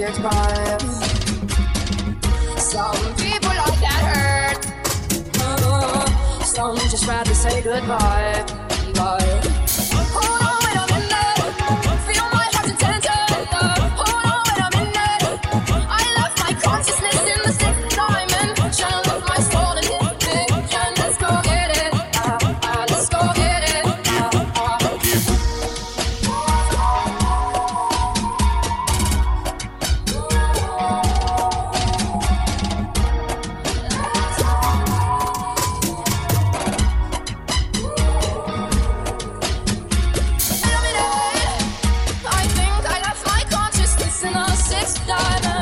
goodbye. Some people like that hurt. Some just rather say goodbye. Bye. Hold on, wait a minute. Feel my heart's intention. Hold on, wait a minute. I left my consciousness in the sixth dimension. Left my soul in his dimension. Let's go get it. Let's go get it. I think I left my consciousness in a sixth dimension.